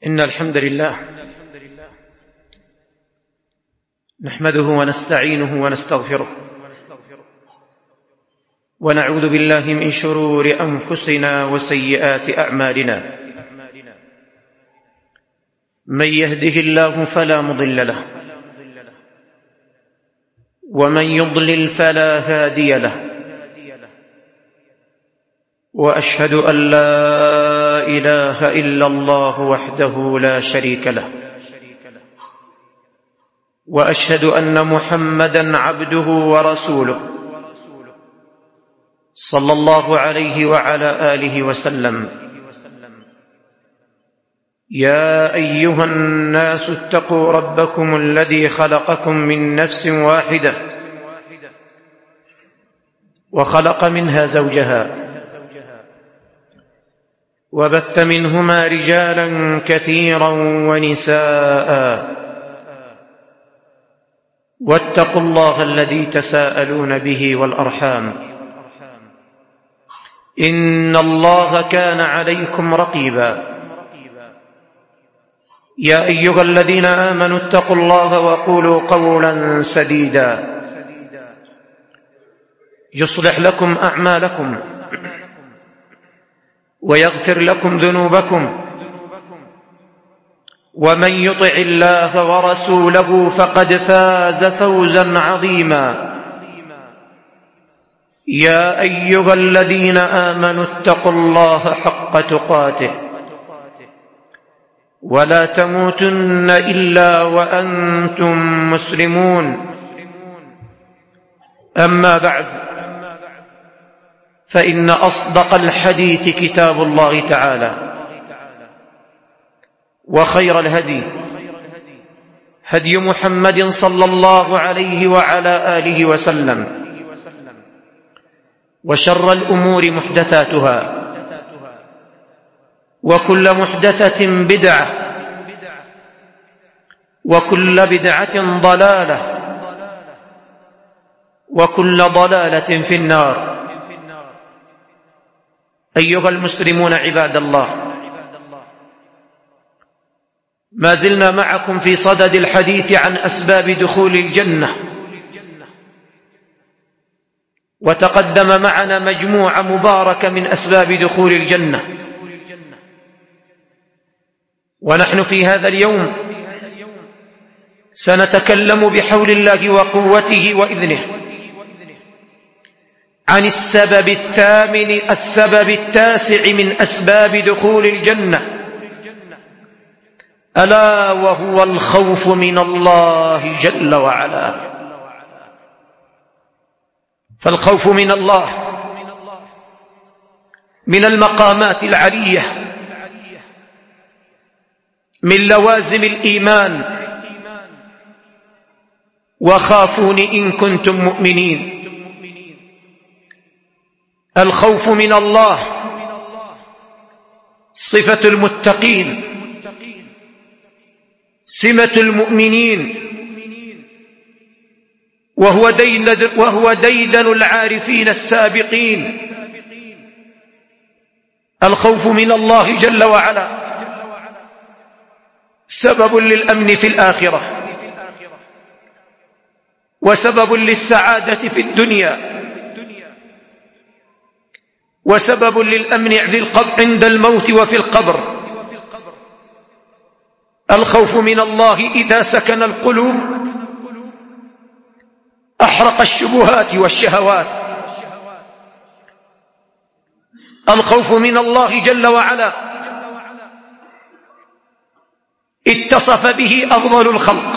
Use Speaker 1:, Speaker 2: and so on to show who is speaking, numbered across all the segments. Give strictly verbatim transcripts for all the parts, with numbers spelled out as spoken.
Speaker 1: إن الحمد لله نحمده ونستعينه ونستغفره ونعوذ بالله من شرور أنفسنا وسيئات أعمالنا. من يهده الله فلا مضل له ومن يضلل فلا هادي له، وأشهد أن لا إله إلا الله وحده لا شريك له، وأشهد أن محمدًا عبده ورسوله صلى الله عليه وعلى آله وسلم. يا أيها الناس اتقوا ربكم الذي خلقكم من نفس واحدة وخلق منها زوجها وبث منهما رجالا كثيرا ونساء، واتقوا الله الذي تساءلون به والأرحام، إن الله كان عليكم رقيبا. يا أيها الذين آمنوا اتقوا الله وقولوا قولا سديدا يصلح لكم أعمالكم ويغفر لكم ذنوبكم، ومن يطع الله ورسوله فقد فاز فوزا عظيما. يا أيها الذين آمنوا اتقوا الله حق تقاته ولا تموتن إلا وأنتم مسلمون. أما بعد، فإن أصدق الحديث كتاب الله تعالى، وخير الهدي هدي محمد صلى الله عليه وعلى آله وسلم، وشر الأمور محدثاتها، وكل محدثة بدعة، وكل بدعة ضلالة، وكل ضلالة في النار. أيها المسلمون عباد الله، ما زلنا معكم في صدد الحديث عن أسباب دخول الجنة، وتقدم معنا مجموعة مباركة من أسباب دخول الجنة، ونحن في هذا اليوم سنتكلم بحول الله وقوته وإذنه عن السبب الثامن السبب التاسع من أسباب دخول الجنة، ألا وهو الخوف من الله جل وعلا. فالخوف من الله من المقامات العلية، من لوازم الإيمان. وخافوني إن كنتم مؤمنين. الخوف من الله صفة المتقين، سمة المؤمنين، وهو ديدن, وهو ديدن العارفين السابقين. الخوف من الله جل وعلا سبب للأمن في الآخرة، وسبب للسعادة في الدنيا، وسبب للأمن عند الموت وفي القبر. الخوف من الله إذا سكن القلوب أحرق الشبهات والشهوات. الخوف من الله جل وعلا اتصف به أفضل الخلق،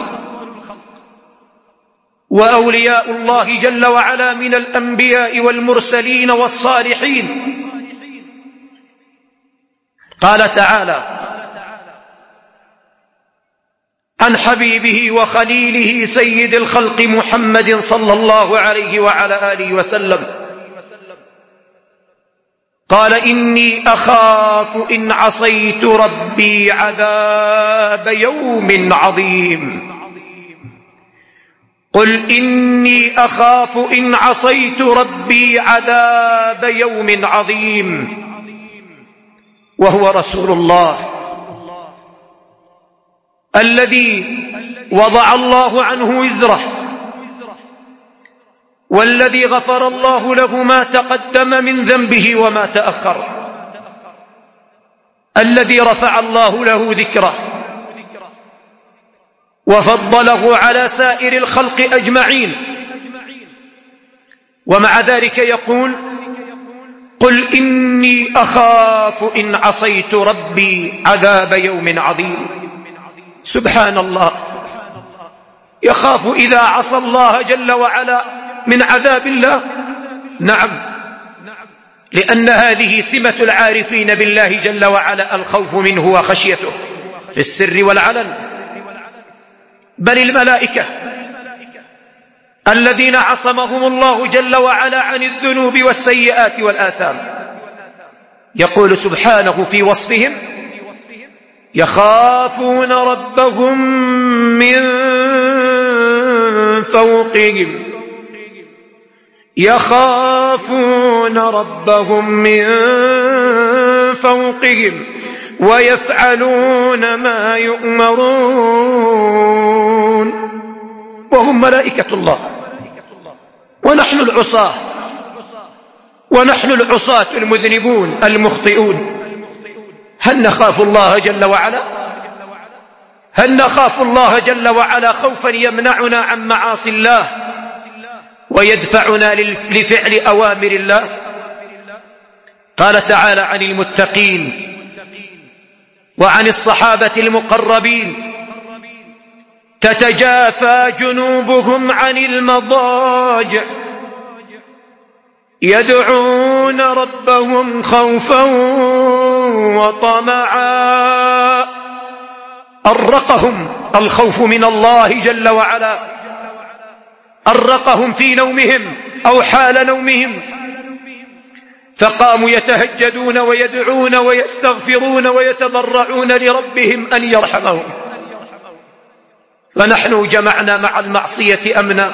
Speaker 1: وأولياء الله جل وعلا من الأنبياء والمرسلين والصالحين. قال تعالى عن حبيبه وخليله سيد الخلق محمد صلى الله عليه وعلى آله وسلم، قال إني أخاف إن عصيت ربي عذاب يوم عظيم. قل إني أخاف إن عصيت ربي عذاب يوم عظيم. وهو رسول الله الذي وضع الله عنه وزره، والذي غفر الله له ما تقدم من ذنبه وما تأخر، الذي رفع الله له ذكره وفضله على سائر الخلق أجمعين. ومع ذلك يقول: قل إني أخاف إن عصيت ربي عذاب يوم عظيم. سبحان الله، يخاف إذا عصى الله جل وعلا من عذاب الله؟ نعم، لأن هذه سمة العارفين بالله جل وعلا، الخوف منه وخشيته في السر والعلن. بل الملائكة الذين عصمهم الله جل وعلا عن الذنوب والسيئات والآثام، يقول سبحانه في وصفهم: يخافون ربهم من فوقهم يخافون ربهم من فوقهم ويفعلون ما يؤمرون. وهم ملائكة الله، ونحن العصاة، ونحن العصاة المذنبون المخطئون. هل نخاف الله جل وعلا؟ هل نخاف الله جل وعلا خوفا يمنعنا عن معاصي الله ويدفعنا لفعل أوامر الله؟ قال تعالى عن المتقين وعن الصحابة المقربين: تتجافى جنوبهم عن المضاجع يدعون ربهم خوفا وطمعا. أرقهم الخوف من الله جل وعلا، أرقهم في نومهم أو حال نومهم، فقاموا يتهجدون ويدعون ويستغفرون ويتضرعون لربهم أن يرحمهم. فنحن جمعنا مع المعصية أمنا،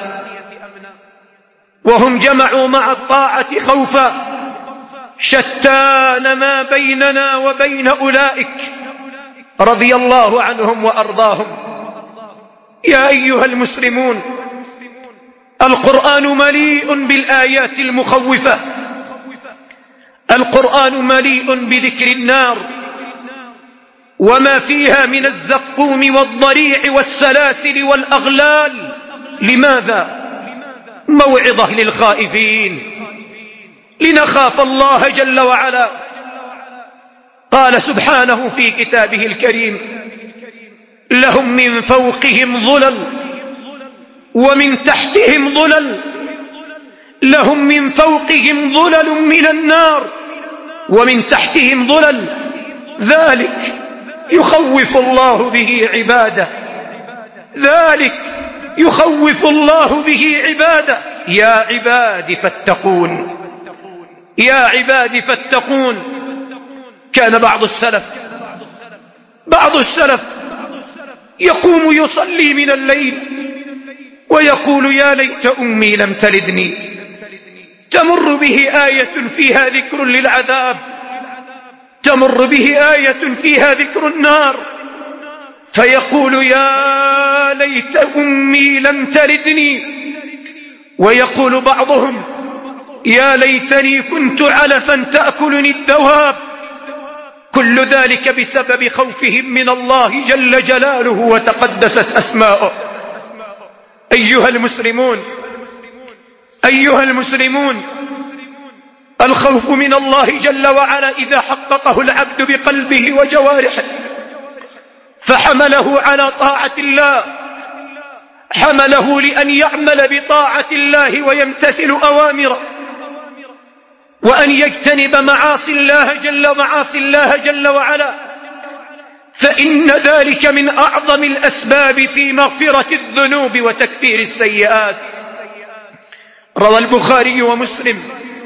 Speaker 1: وهم جمعوا مع الطاعة خوفا. شتان ما بيننا وبين أولئك رضي الله عنهم وأرضاهم. يا أيها المسلمون، القرآن مليء بالآيات المخوفة، القرآن مليء بذكر النار وما فيها من الزقوم والضريع والسلاسل والأغلال. لماذا؟ موعظة للخائفين، لنخاف الله جل وعلا. قال سبحانه في كتابه الكريم: لهم من فوقهم ظلل ومن تحتهم ظلل، لهم من فوقهم ظلل من النار ومن تحتهم ظلل، ذلك يخوف الله به عباده، ذلك يخوف الله به عباده. يا عبادي فاتقون، يا عبادي فاتقون. كان بعض السلف بعض السلف يقوم يصلي من الليل ويقول: يا ليت أمي لم تلدني. تمر به آية فيها ذكر للعذاب، تمر به آية فيها ذكر النار، فيقول: يا ليت أمي لم تلدني. ويقول بعضهم: يا ليتني كنت علفا تأكلني الدواب. كل ذلك بسبب خوفهم من الله جل جلاله وتقدست أسماؤه. أيها المسلمون، أيها المسلمون، الخوف من الله جل وعلا إذا حققه العبد بقلبه وجوارحه فحمله على طاعة الله، حمله لأن يعمل بطاعة الله ويمتثل أوامره، وأن يجتنب معاصي الله جل معاصي الله جل وعلا، فإن ذلك من أعظم الأسباب في مغفرة الذنوب وتكفير السيئات. روى البخاري ومسلم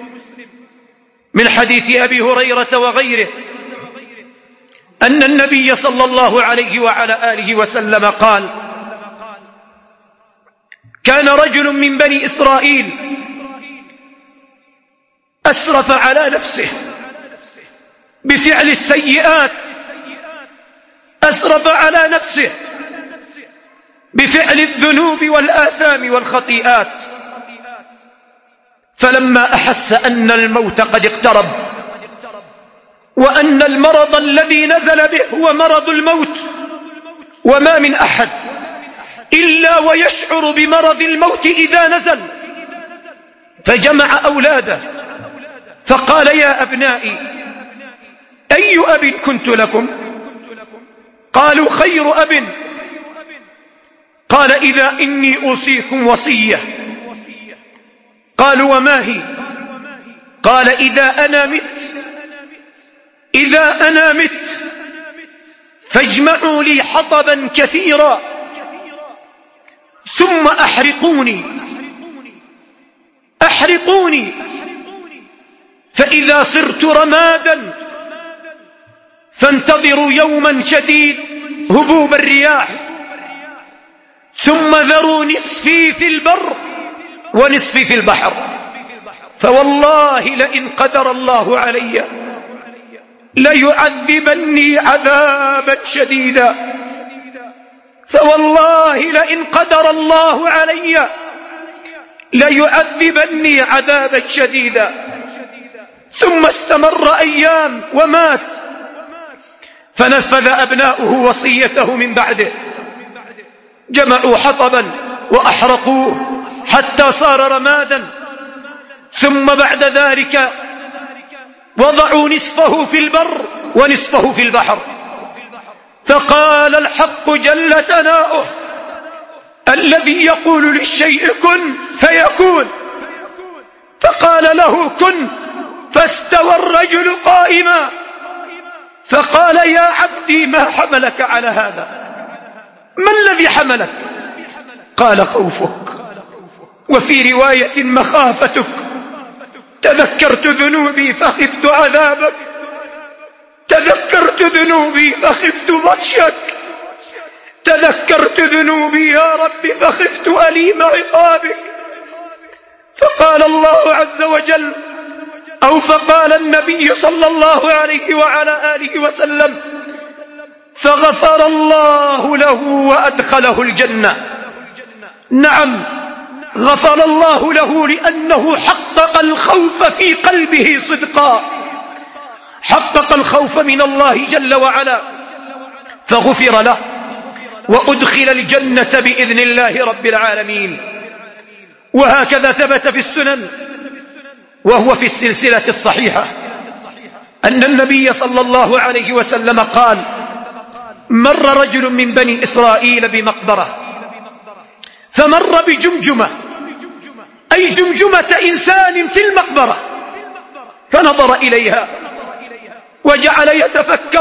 Speaker 1: من حديث أبي هريرة وغيره أن النبي صلى الله عليه وعلى آله وسلم قال: كان رجل من بني إسرائيل أسرف على نفسه بفعل السيئات، أسرف على نفسه بفعل الذنوب والآثام والخطيئات. فلما أحس أن الموت قد اقترب وأن المرض الذي نزل به هو مرض الموت، وما من أحد إلا ويشعر بمرض الموت إذا نزل، فجمع أولاده فقال: يا أبنائي، أي أب كنت لكم؟ قالوا: خير أب. قال: إذا إني أوصيكم وصية. قالوا: وما هي؟ قال: إذا أنا مت إذا أنا مت فاجمعوا لي حطبا كثيرا ثم أحرقوني أحرقوني فإذا صرت رمادا فانتظروا يوما شديد هبوب الرياح، ثم ذروا نصفي في البر ونصفي في البحر، فوالله لئن قدر الله علي ليعذبني عذابا شديدا فوالله لئن قدر الله علي ليعذبني عذابا شديدا. ثم استمر أيام ومات، فنفذ أبناؤه وصيته من بعده، جمعوا حطبا وأحرقوه حتى صار رمادا، ثم بعد ذلك وضعوا نصفه في البر ونصفه في البحر. فقال الحق جل ثناؤه الذي يقول للشيء كن فيكون، فقال له كن فاستوى الرجل قائما، فقال: يا عبدي ما حملك على هذا؟ ما الذي حملك؟ قال: خوفك، وفي رواية مخافتك. تذكرت ذنوبي فخفت عذابك، تذكرت ذنوبي فخفت بطشك، تذكرت ذنوبي يا رب فخفت أليم عقابك. فقال الله عز وجل، أو فقال النبي صلى الله عليه وعلى آله وسلم: فغفر الله له وأدخله الجنة. نعم، غفر الله له لأنه حقق الخوف في قلبه صدقا، حقق الخوف من الله جل وعلا فغفر له وأدخل الجنة بإذن الله رب العالمين. وهكذا ثبت في السنن وهو في السلسلة الصحيحة أن النبي صلى الله عليه وسلم قال: مر رجل من بني إسرائيل بمقبرة فمر بجمجمة، أي جمجمة إنسان في المقبرة، فنظر إليها وجعل يتفكر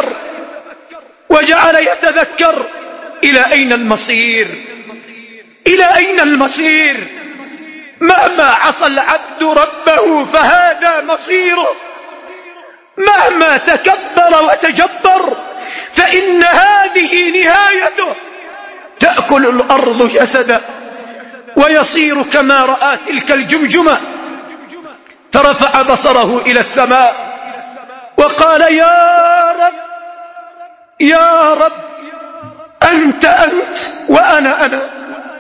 Speaker 1: وجعل يتذكر إلى أين المصير، إلى أين المصير؟ مهما عصى العبد ربه فهذا مصيره، مهما تكبر وتجبر فإن هذه نهايته، تأكل الأرض جسدا ويصير كما رأى تلك الجمجمة. فرفع بصره إلى السماء وقال: يا رب يا رب، أنت أنت وأنا أنا،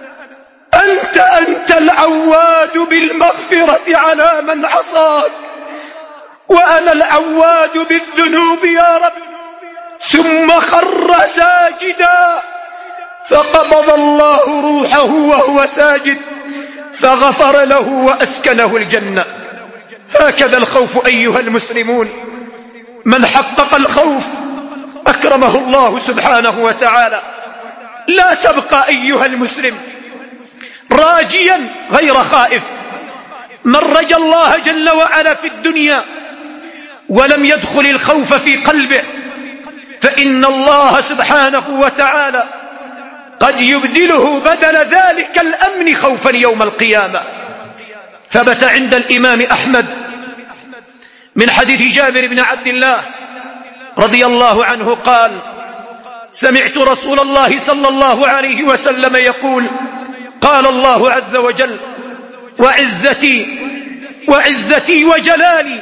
Speaker 1: أنت أنت العواد بالمغفرة على من عصاك، وأنا العواد بالذنوب يا رب. ثم خر ساجدا فقبض الله روحه وهو ساجد فغفر له وأسكنه الجنة. هكذا الخوف أيها المسلمون، من حقق الخوف أكرمه الله سبحانه وتعالى. لا تبقى أيها المسلم راجيا غير خائف. من رجى الله جل وعلا في الدنيا ولم يدخل الخوف في قلبه فإن الله سبحانه وتعالى قد يبدله بدل ذلك الأمن خوفا يوم القيامة. ثبت عند الإمام أحمد من حديث جابر بن عبد الله رضي الله عنه قال: سمعت رسول الله صلى الله عليه وسلم يقول: قال الله عز وجل: وعزتي وعزتي وجلالي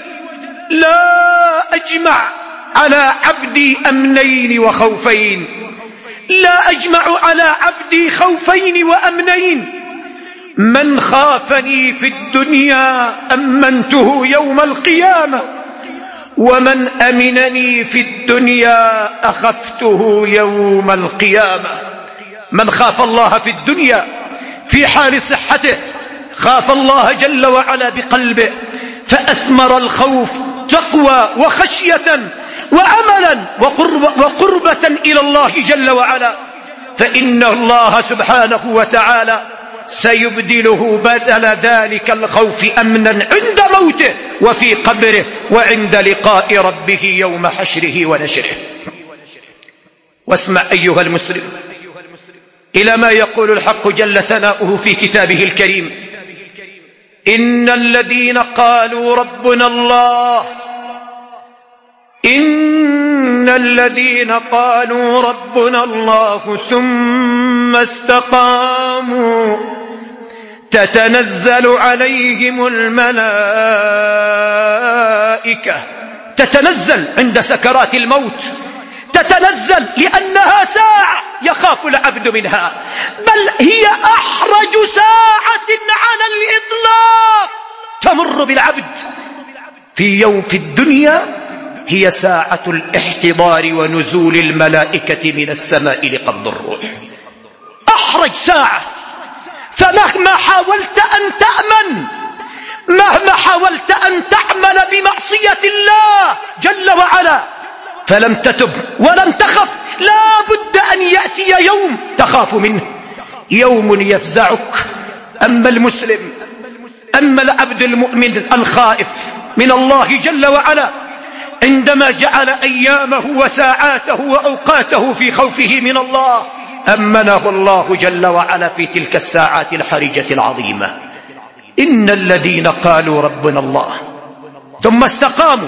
Speaker 1: لا أجمع على عبدي أمنين وخوفين، لا أجمع على عبدي خوفين وأمنين، من خافني في الدنيا أمنته يوم القيامة، ومن أمنني في الدنيا أخفته يوم القيامة. من خاف الله في الدنيا في حال صحته خاف الله جل وعلا بقلبه، فأثمر الخوف تقوى وخشية وعملا وقرب وقربة إلى الله جل وعلا، فإن الله سبحانه وتعالى سيبدله بدل ذلك الخوف أمنا عند موته وفي قبره وعند لقاء ربه يوم حشره ونشره. واسمع أيها المسلم إلى ما يقول الحق جل ثناؤه في كتابه الكريم: إن الذين قالوا ربنا الله إن الذين قالوا ربنا الله ثم استقاموا تتنزل عليهم الملائكة. تتنزل عند سكرات الموت، تتنزل لأنها ساعة يخاف العبد منها، بل هي أحرج ساعة على الإطلاق تمر بالعبد في يوم في الدنيا، هي ساعة الاحتضار ونزول الملائكة من السماء لقبض الروح. أحرج ساعة، فمهما حاولت أن تأمن، مهما حاولت أن تعمل بمعصية الله جل وعلا فلم تتب ولم تخف، لا بد أن يأتي يوم تخاف منه، يوم يفزعك. أما المسلم، أما العبد المؤمن الخائف من الله جل وعلا، عندما جعل أيامه وساعاته وأوقاته في خوفه من الله، أمنه الله جل وعلا في تلك الساعات الحرجة العظيمة. إن الذين قالوا ربنا الله ثم استقاموا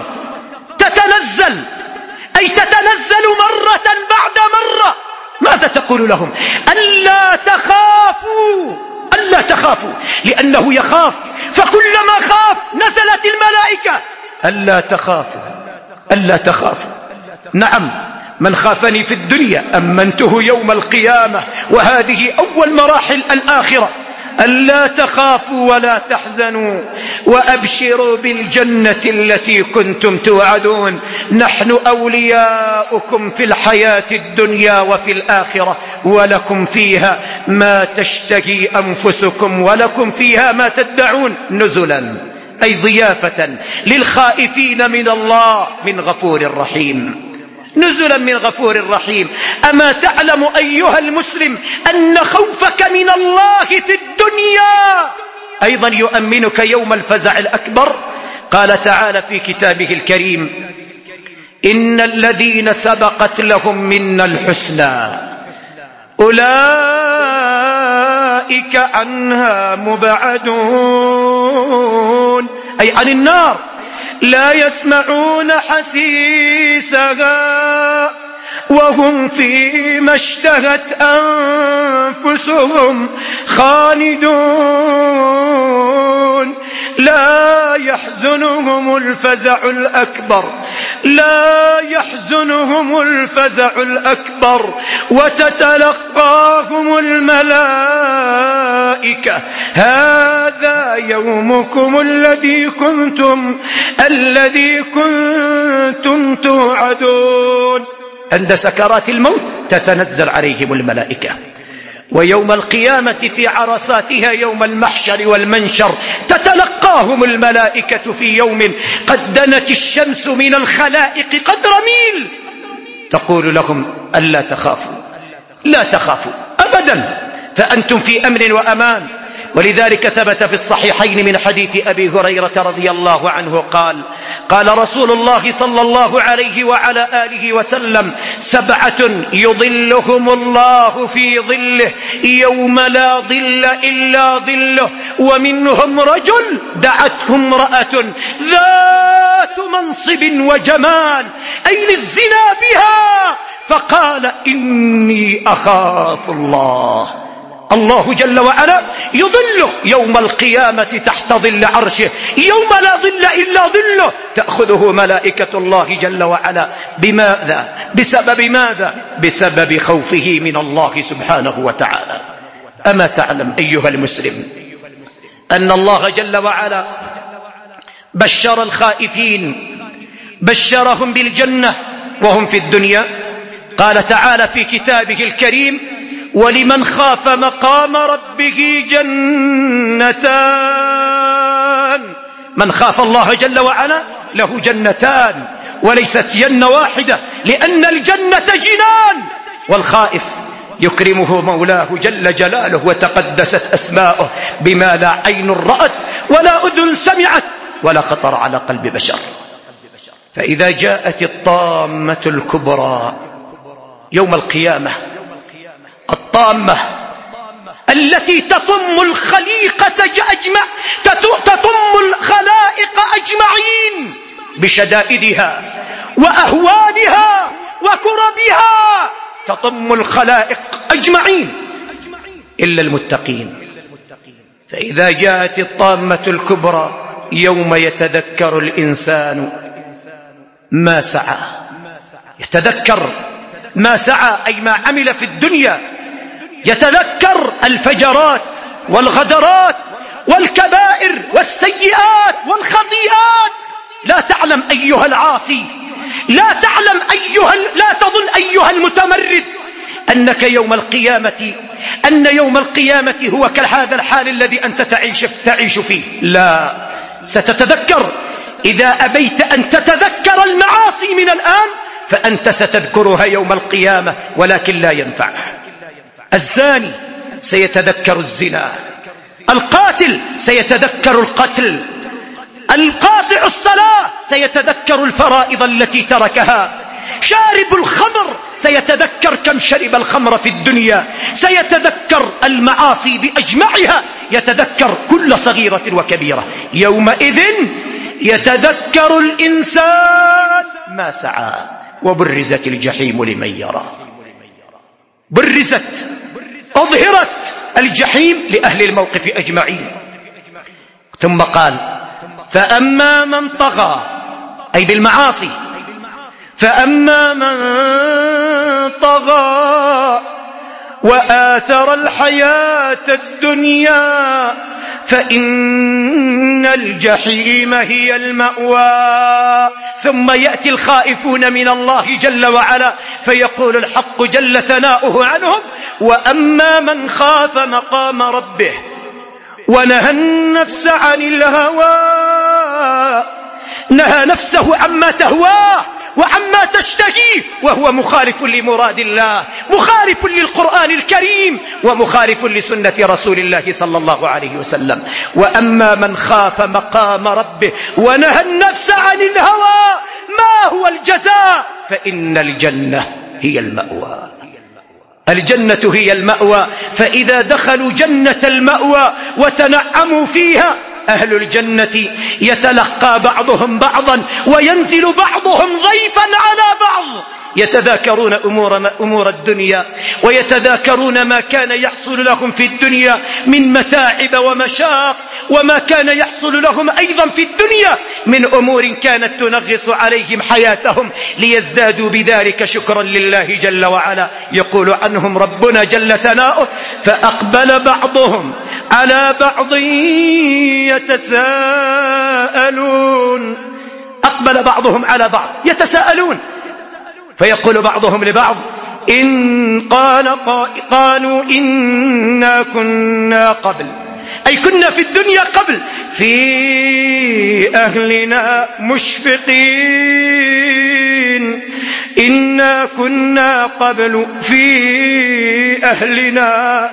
Speaker 1: تتنزل، أي تتنزل مرة بعد مرة. ماذا تقول لهم؟ ألا تخافوا، ألا تخافوا، لأنه يخاف، فكلما خاف نزلت الملائكة. ألا تخافوا، ألا تخافوا. نعم، من خافني في الدنيا أمنته يوم القيامة، وهذه أول مراحل الآخرة. ألا تخافوا ولا تحزنوا وأبشروا بالجنة التي كنتم توعدون، نحن أولياؤكم في الحياة الدنيا وفي الآخرة، ولكم فيها ما تشتهي أنفسكم ولكم فيها ما تدعون، نزلا أي ضيافة للخائفين من الله من غفور رحيم، نزلا من غفور رحيم. أما تعلم أيها المسلم أن خوفك من الله في الدنيا أيضا يؤمنك يوم الفزع الأكبر؟ قال تعالى في كتابه الكريم: إن الذين سبقت لهم منا الحسنى أولئك عنها مبعدون، أي عن النار، لا يسمعون حسيسها وهم فيما اشتهت أنفسهم خالدون، لا يحزنهم الفزع الأكبر، لا يحزنهم الفزع الأكبر وتتلقاهم الملائكة هذا يومكم الذي كنتم الذي كنتم توعدون. عند سكرات الموت تتنزل عليهم الملائكة، ويوم القيامة في عرصاتها يوم المحشر والمنشر تتلقاهم الملائكة في يوم قد دنت الشمس من الخلائق قدر ميل، تقول لهم: ألا تخافوا، لا تخافوا أبدا، فأنتم في أمن وأمان. ولذلك ثبت في الصحيحين من حديث أبي هريرة رضي الله عنه قال: قال رسول الله صلى الله عليه وعلى آله وسلم: سبعة يظلهم الله في ظله يوم لا ظل إلا ظله، ومنهم رجل دعته امرأة ذات منصب وجمال، أي للزنا بها، فقال: إني أخاف الله. الله جل وعلا يظله يوم القيامة تحت ظل عرشه، يوم لا ظل إلا ظله، تأخذه ملائكة الله جل وعلا. بماذا؟ بسبب ماذا؟ بسبب خوفه من الله سبحانه وتعالى. أما تعلم أيها المسلم أن الله جل وعلا بشر الخائفين، بشرهم بالجنة وهم في الدنيا. قال تعالى في كتابه الكريم: ولمن خاف مقام ربه جنتان. من خاف الله جل وعلا له جنتان، وليست جنة واحدة، لأن الجنة جنان، والخائف يكرمه مولاه جل جلاله وتقدست أسماؤه بما لا عين رأت ولا أذن سمعت ولا خطر على قلب بشر. فإذا جاءت الطامة الكبرى يوم القيامة، الطامة التي تطم الخليقة أجمع، تطم الخلائق أجمعين بشدائدها وأهوالها وكربها، تطم الخلائق أجمعين إلا المتقين. فإذا جاءت الطامة الكبرى يوم يتذكر الإنسان ما سعى، يتذكر ما سعى أي ما عمل في الدنيا، يتذكر الفجرات والغدرات والكبائر والسيئات والخطيئات. لا تعلم أيها العاصي، لا تعلم أيها، لا تظن أيها المتمرد أنك يوم القيامة أن يوم القيامة هو كهذا الحال الذي أنت تعيش, تعيش فيه. لا، ستتذكر. إذا أبيت أن تتذكر المعاصي من الآن فأنت ستذكرها يوم القيامة، ولكن لا ينفع. الزاني سيتذكر الزنا، القاتل سيتذكر القتل، القاطع الصلاة سيتذكر الفرائض التي تركها، شارب الخمر سيتذكر كم شرب الخمر في الدنيا، سيتذكر المعاصي بأجمعها، يتذكر كل صغيرة وكبيرة. يومئذ يتذكر الإنسان ما سعى وبرزت الجحيم لمن يرى. برزت، أظهرت الجحيم لأهل الموقف أجمعين. ثم قال: فأما من طغى، أي بالمعاصي، فأما من طغى وآثر الحياة الدنيا فإن الجحيم هي المأوى. ثم يأتي الخائفون من الله جل وعلا فيقول الحق جل ثناؤه عنهم: وأما من خاف مقام ربه ونهى النفس عن الهوى، نهى نفسه عما تهواه وعما تشتهيه، وهو مخالف لمراد الله، مخالف للقرآن الكريم، ومخالف لسنة رسول الله صلى الله عليه وسلم. وأما من خاف مقام ربه ونهى النفس عن الهوى، ما هو الجزاء؟ فإن الجنة هي المأوى. الجنة هي المأوى. فإذا دخلوا جنة المأوى وتنعموا فيها، أهل الجنة يتلقى بعضهم بعضا وينزل بعضهم ضيفا على بعض، يتذاكرون أمور, أمور الدنيا، ويتذاكرون ما كان يحصل لهم في الدنيا من متاعب ومشاق، وما كان يحصل لهم أيضا في الدنيا من أمور كانت تنغص عليهم حياتهم، ليزدادوا بذلك شكرا لله جل وعلا. يقول عنهم ربنا جل ثناؤه: فأقبل بعضهم على بعض يتساءلون. أقبل بعضهم على بعض يتساءلون، فيقول بعضهم لبعض: إن قال قالوا إنا كنا قبل، أي كنا في الدنيا قبل في أهلنا مشفقين، إنا كنا قبل في أهلنا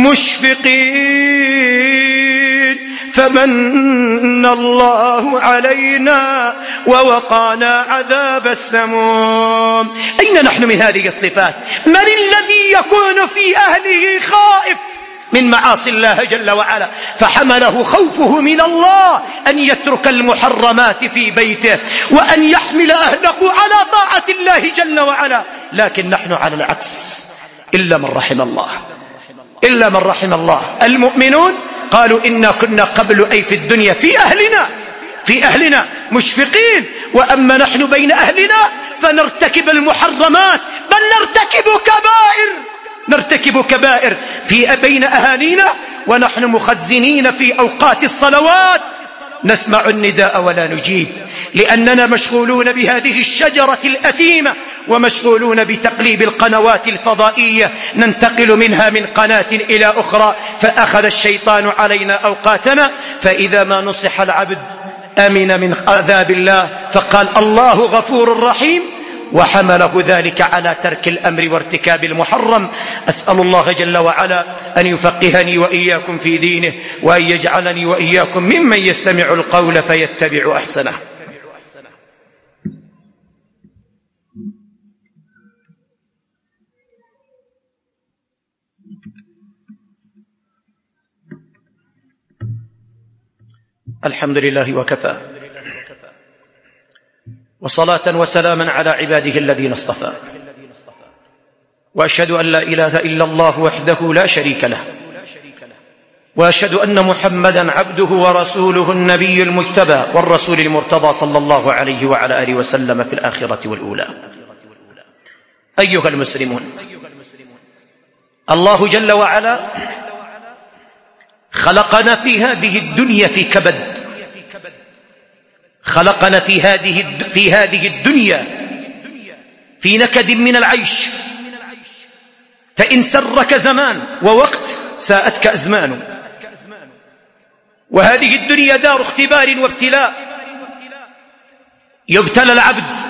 Speaker 1: مشفقين فمن الله علينا ووقانا عذاب السموم. أين نحن من هذه الصفات؟ من الذي يكون في أهله خائف من معاصي الله جل وعلا فحمله خوفه من الله أن يترك المحرمات في بيته وأن يحمل أهله على طاعة الله جل وعلا؟ لكن نحن على العكس، إلا من رحم الله. إلا من رحم الله. المؤمنون قالوا إنا كنا قبل أي في الدنيا في أهلنا في أهلنا مشفقين، وأما نحن بين أهلنا فنرتكب المحرمات، بل نرتكب كبائر نرتكب كبائر في بين أهالينا، ونحن مخزنين في أوقات الصلوات نسمع النداء ولا نجيب، لأننا مشغولون بهذه الشجرة الأثيمة، ومشغولون بتقليب القنوات الفضائية، ننتقل منها من قناة إلى أخرى، فأخذ الشيطان علينا أوقاتنا. فإذا ما نصح العبد أمن من عذاب الله، فقال الله غفور رحيم، وحمله ذلك على ترك الأمر وارتكاب المحرم. أسأل الله جل وعلا أن يفقهني وإياكم في دينه، وأن يجعلني وإياكم ممن يستمع القول فيتبع أحسنه. الحمد لله وكفى، وصلاة وسلاما على عباده الذين اصطفى، وأشهد أن لا إله إلا الله وحده لا شريك له، وأشهد أن محمدا عبده ورسوله النبي المجتبى والرسول المرتضى صلى الله عليه وعلى آله وسلم في الآخرة والأولى. أيها المسلمون، الله جل وعلا خلقنا في هذه الدنيا في كبد، خلقنا في هذه في هذه الدنيا في نكد من العيش، فإن سرك زمان ووقت ساءتك أزمان، وهذه الدنيا دار اختبار وابتلاء، يبتلى العبد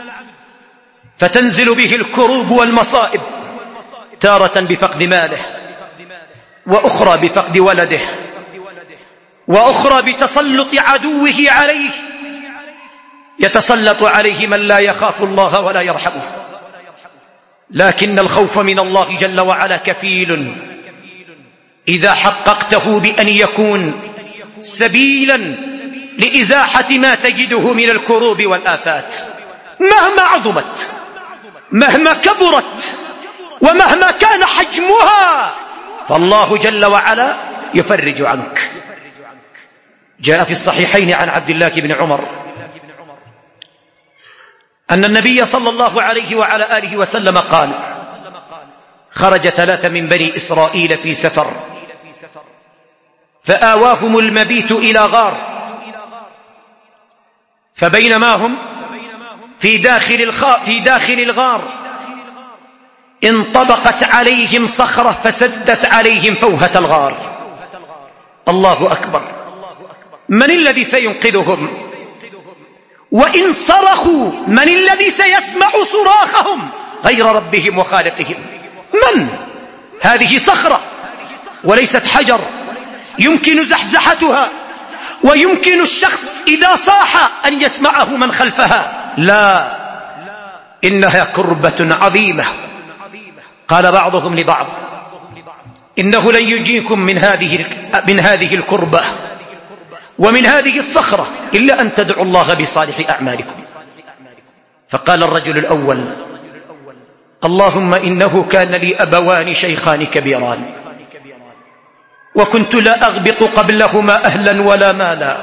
Speaker 1: فتنزل به الكروب والمصائب، تارة بفقد ماله، وأخرى بفقد ولده، وأخرى بتسلط عدوه عليه، يتسلط عليه من لا يخاف الله ولا يرحمه. لكن الخوف من الله جل وعلا كفيل إذا حققته بأن يكون سبيلا لإزاحة ما تجده من الكروب والآفات، مهما عظمت، مهما كبرت، ومهما كان حجمها، فالله جل وعلا يفرج عنك. جاء في الصحيحين عن عبد الله بن عمر أن النبي صلى الله عليه وعلى آله وسلم قال: خرج ثلاثة من بني إسرائيل في سفر، فآواهم المبيت إلى غار، فبينما هم في داخل الخ... في داخل الغار انطبقت عليهم صخرة فسدت عليهم فوهة الغار. الله أكبر! من الذي سينقذهم؟ وإن صرخوا من الذي سيسمع صراخهم غير ربهم وخالقهم؟ من؟ هذه صخرة وليست حجر، يمكن زحزحتها، ويمكن الشخص إذا صاح أن يسمعه من خلفها. لا، إنها كربة عظيمة. قال بعضهم لبعض: إنه لن ينجيكم من هذه من هذه الكربة ومن هذه الصخرة إلا أن تدعوا الله بصالح أعمالكم. فقال الرجل الأول: اللهم إنه كان لي أبوان شيخان كبيران، وكنت لا أغبط قبلهما أهلا ولا مالا،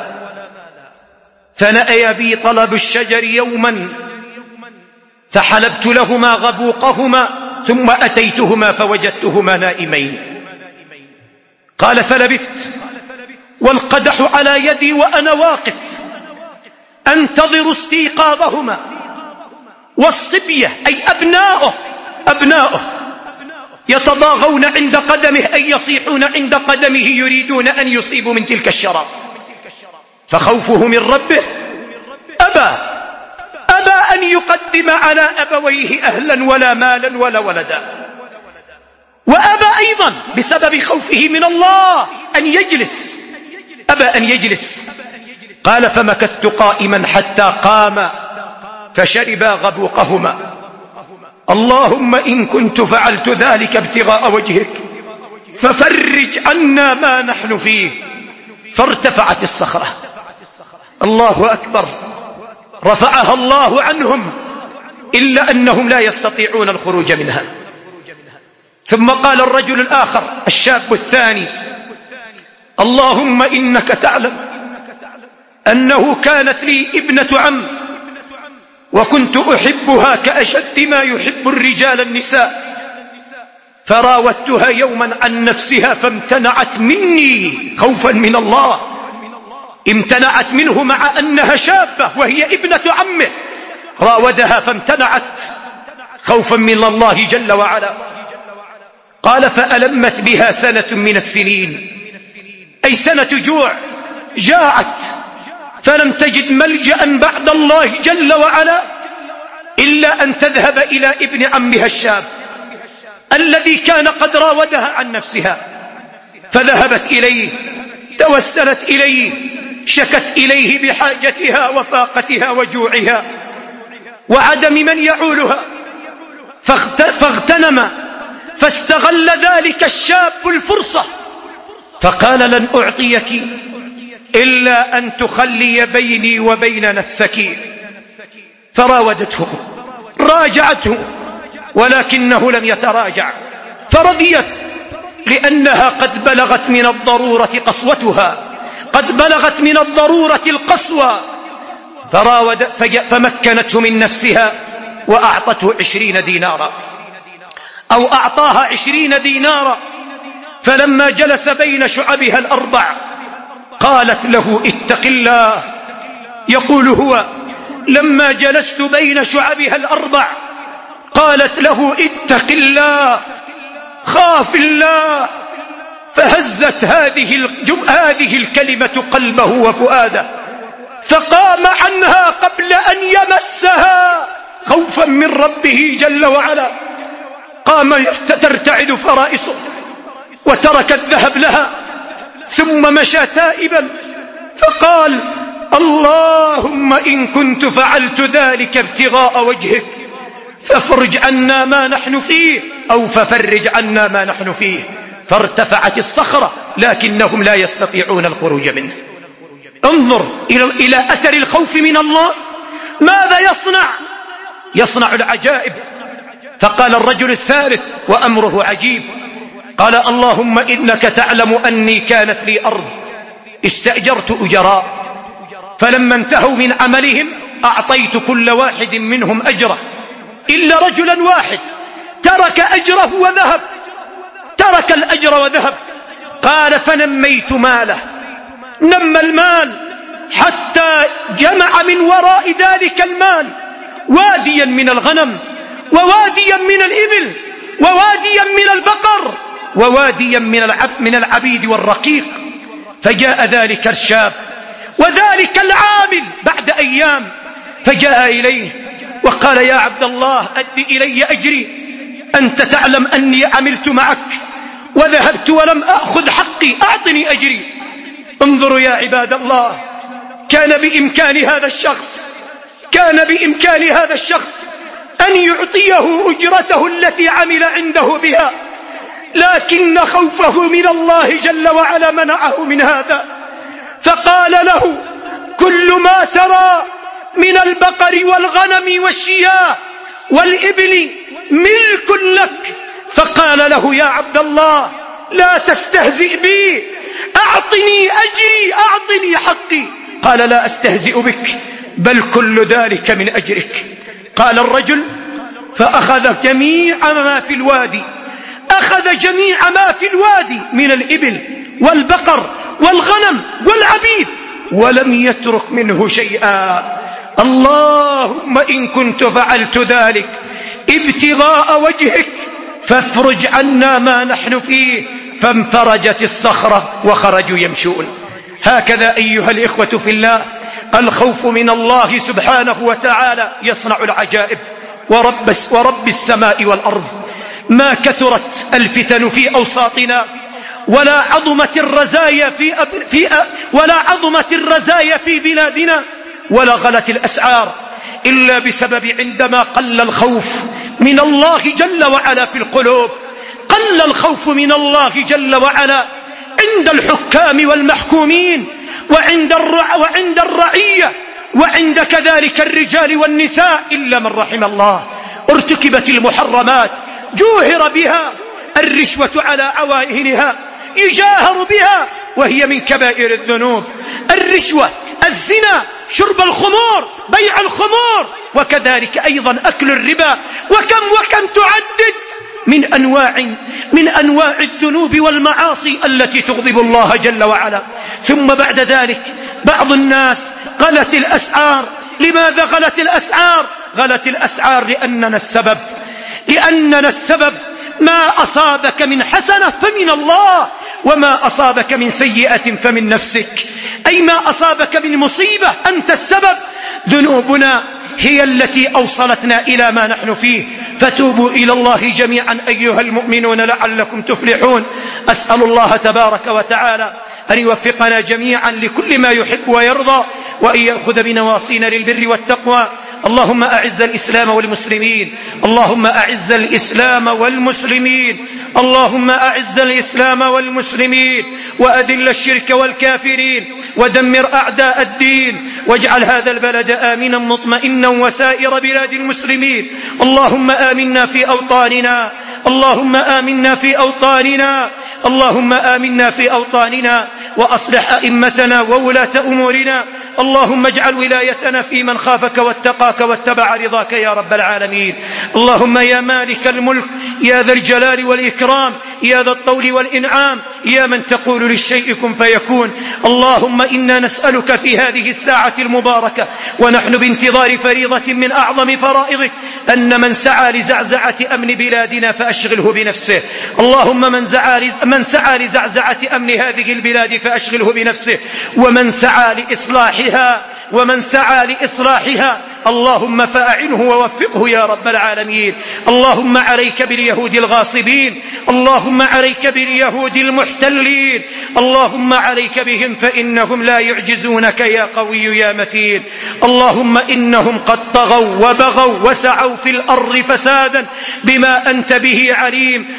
Speaker 1: فنأي بي طلب الشجر يوما فحلبت لهما غبوقهما، ثم أتيتهما فوجدتهما نائمين. قال: فلبثت والقدح على يدي وأنا واقف أنتظر استيقاظهما، والصبية أي أبناؤه أبناؤه يتضاغون عند قدمه أي يصيحون عند قدمه، يريدون أن يصيبوا من تلك الشراب، فخوفه من ربه أبى أبى أن يقدم على أبويه أهلا ولا مالا ولا ولدا، وأبى أيضا بسبب خوفه من الله أن يجلس، أبى أن يجلس. قال: فمكثت قائما حتى قام فشربا غبوقهما. اللهم إن كنت فعلت ذلك ابتغاء وجهك ففرج عنا ما نحن فيه. فارتفعت الصخرة. الله أكبر! رفعها الله عنهم، إلا أنهم لا يستطيعون الخروج منها. ثم قال الرجل الآخر الشاب الثاني: اللهم إنك تعلم أنه كانت لي ابنة عم وكنت أحبها كأشد ما يحب الرجال النساء، فراودتها يوما عن نفسها فامتنعت مني خوفا من الله، امتنعت منه مع أنها شابة وهي ابنة عمه، راودها فامتنعت خوفا من الله جل وعلا. قال: فألمت بها سنة من السنين، أي سنة جوع، جاعت فلم تجد ملجأ بعد الله جل وعلا إلا أن تذهب إلى ابن عمها الشاب الذي كان قد راودها عن نفسها، فذهبت إليه، توسلت إليه، شكت إليه بحاجتها وفاقتها وجوعها وعدم من يعولها، فاغتنم فاستغل ذلك الشاب الفرصة فقال: لن أعطيك إلا أن تخلي بيني وبين نفسك. فراودته، راجعته، ولكنه لم يتراجع، فرضيت لأنها قد بلغت من الضرورة قسوتها، قد بلغت من الضرورة القسوة، فراود فمكنته من نفسها وأعطته عشرين دينارا، أو أعطاها عشرين دينارا. فلما جلس بين شعبها الأربع قالت له: اتق الله. يقول هو: لما جلست بين شعبها الأربع قالت له: اتق الله، خاف الله. فهزت هذه الجم... هذه الكلمة قلبه وفؤاده، فقام عنها قبل أن يمسها خوفا من ربه جل وعلا. قام ترتعد فرائصه وترك الذهب لها، ثم مشى تائبا فقال: اللهم إن كنت فعلت ذلك ابتغاء وجهك فافرج عنا ما نحن فيه، أو ففرج عنا ما نحن فيه. فارتفعت الصخرة لكنهم لا يستطيعون الخروج منه. انظر إلى أثر الخوف من الله، ماذا يصنع؟ يصنع العجائب. فقال الرجل الثالث وأمره عجيب، قال: اللهم إنك تعلم أني كانت لي أرض استأجرت أجراء، فلما انتهوا من عملهم أعطيت كل واحد منهم أجره إلا رجلا واحد ترك أجره وذهب، ترك الأجر وذهب. قال: فنميت ماله، نمى المال حتى جمع من وراء ذلك المال واديا من الغنم، وواديا من الإبل، وواديا من البقر، وواديا من العب من العبيد والرقيق. فجاء ذلك الشاب وذلك العامل بعد أيام فجاء إليه وقال: يا عبد الله أد إلي أجري، أنت تعلم أني عملت معك وذهبت ولم أخذ حقي، أعطني أجري. انظروا يا عباد الله، كان بإمكان هذا الشخص كان بإمكان هذا الشخص أن يعطيه أجرته التي عمل عنده بها، لكن خوفه من الله جل وعلا منعه من هذا. فقال له: كل ما ترى من البقر والغنم والشياه والإبل ملك لك. فقال له: يا عبد الله لا تستهزئ بي، أعطني أجري، أعطني حقي. قال: لا أستهزئ بك، بل كل ذلك من أجرك. قال الرجل: فأخذ جميع ما في الوادي، أخذ جميع ما في الوادي من الإبل والبقر والغنم والعبيد، ولم يترك منه شيئا. اللهم إن كنت فعلت ذلك ابتغاء وجهك فافرج عنا ما نحن فيه. فانفرجت الصخرة وخرجوا يمشون. هكذا أيها الإخوة في الله، الخوف من الله سبحانه وتعالى يصنع العجائب. ورب, ورب السماء والأرض ما كثرت الفتن في أوساطنا، ولا عظمت الرزايا في, في ولا عظمت الرزايا في بلادنا، ولا غلت الأسعار إلا بسبب عندما قل الخوف من الله جل وعلا في القلوب. قل الخوف من الله جل وعلا عند الحكام والمحكومين، وعند الرع وعند الرعية، وعند كذلك الرجال والنساء إلا من رحم الله. ارتكبت المحرمات، جوهر بها الرشوة على عوائنها يجاهر بها وهي من كبائر الذنوب. الرشوة، الزنا، شرب الخمور، بيع الخمور، وكذلك أيضا أكل الربا، وكم وكم تعدد من أنواع من أنواع الذنوب والمعاصي التي تغضب الله جل وعلا. ثم بعد ذلك بعض الناس غلت الأسعار. لماذا غلت الأسعار؟ غلت الأسعار لأننا السبب لأننا السبب. ما أصابك من حسنة فمن الله، وما أصابك من سيئة فمن نفسك، أي ما أصابك من مصيبة أنت السبب. ذنوبنا هي التي أوصلتنا إلى ما نحن فيه، فتوبوا إلى الله جميعا أيها المؤمنون لعلكم تفلحون. أسأل الله تبارك وتعالى أن يوفقنا جميعا لكل ما يحب ويرضى، وأن يأخذ بنواصينا للبر والتقوى. اللهم أعز الإسلام والمسلمين، اللهم أعز الإسلام والمسلمين، اللهم أعز الإسلام والمسلمين، وأذل الشرك والكافرين، ودمر أعداء الدين، واجعل هذا البلد آمنا مطمئنا وسائر بلاد المسلمين. اللهم آمنا في أوطاننا، اللهم آمنا في أوطاننا، اللهم آمنا في أوطاننا، وأصلح أئمتنا وولاة أمورنا. اللهم اجعل ولايتنا في من خافك واتقاك واتبع رضاك يا رب العالمين. اللهم يا مالك الملك، يا ذا الجلال والإكرام، يا ذا الطول والإنعام، يا من تقول للشيء كن فيكون. اللهم إنا نسألك في هذه الساعة المباركة ونحن بانتظار فريضة من أعظم فرائضك أن من سعى لزعزعة أمن بلادنا فأشغله بنفسه. اللهم من سعى من سعى لزعزعة أمن هذه البلاد فأشغله بنفسه، ومن سعى لإصلاحها ومن سعى لإصلاحها اللهم فأعنه ووفقه يا رب العالمين. اللهم عليك باليهود الغاصبين، اللهم عليك باليهود المحتلين، اللهم عليك بهم فإنهم لا يعجزونك يا قوي يا متين. اللهم إنهم قد طغوا وبغوا وسعوا في الأرض فسادا بما أنت به عليم.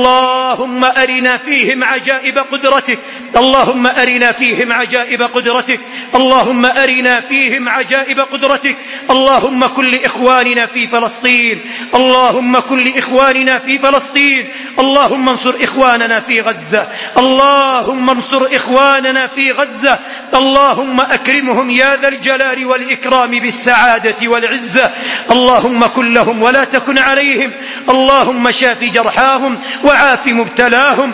Speaker 1: اللهم أرنا فيهم عجائب قدرتك، اللهم أرنا فيهم عجائب قدرتك، اللهم أرنا فيهم عجائب قدرتك. اللهم كن لإخواننا في فلسطين، اللهم كن لإخواننا في فلسطين، اللهم انصر إخواننا في غزة، اللهم انصر إخواننا في غزة، اللهم أكرمهم يا ذا الجلال والإكرام بالسعادة والعزة. اللهم كن لهم ولا تكن عليهم، اللهم شاف جرحاهم وعاف مبتلاهم،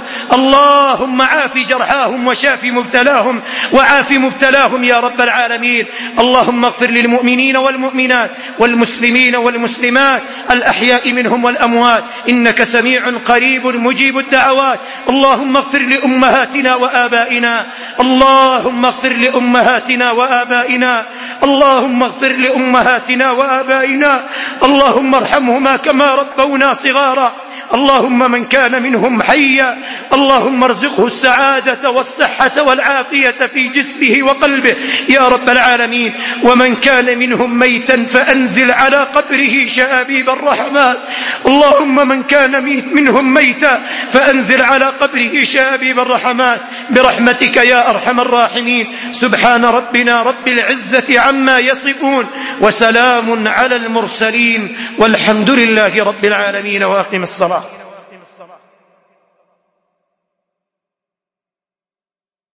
Speaker 1: اللهم عاف جرحاهم وشاف مبتلاهم وعاف مبتلاهم يا رب العالمين. اللهم اغفر للمؤمنين والمؤمنات والمسلمين والمسلمات الأحياء منهم والأموات، إنك سميع قريب مجيب الدعوات. اللهم اغفر لأمهاتنا وآبائنا، اللهم اغفر لأمهاتنا وآبائنا، اللهم اغفر لأمهاتنا وآبائنا، اللهم ارحمهما كما ربونا صغارا. اللهم من كان منهم حيا اللهم ارزقه السعادة والصحة والعافية في جسمه وقلبه يا رب العالمين، ومن كان منهم ميتا فأنزل على قبره شآبيب الرحمات. اللهم من كان منهم ميتا فأنزل على قبره شآبيب الرحمات برحمتك يا أرحم الراحمين. سبحان ربنا رب العزة عما يصفون، وسلام على المرسلين، والحمد لله رب العالمين. وأقم الصلاة.